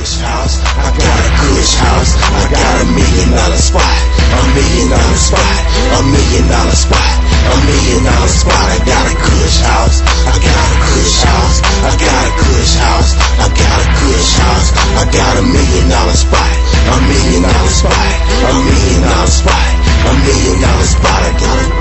kush house. I got a kush house. I got $1 million spot. $1 million spot. $1 million spot. $1 million spot. I got a kush house. I got a kush house. I got a kush house. I got a kush house. I got $1 million spot. $1 million spot. $1 million spot. $1 million spot. I got a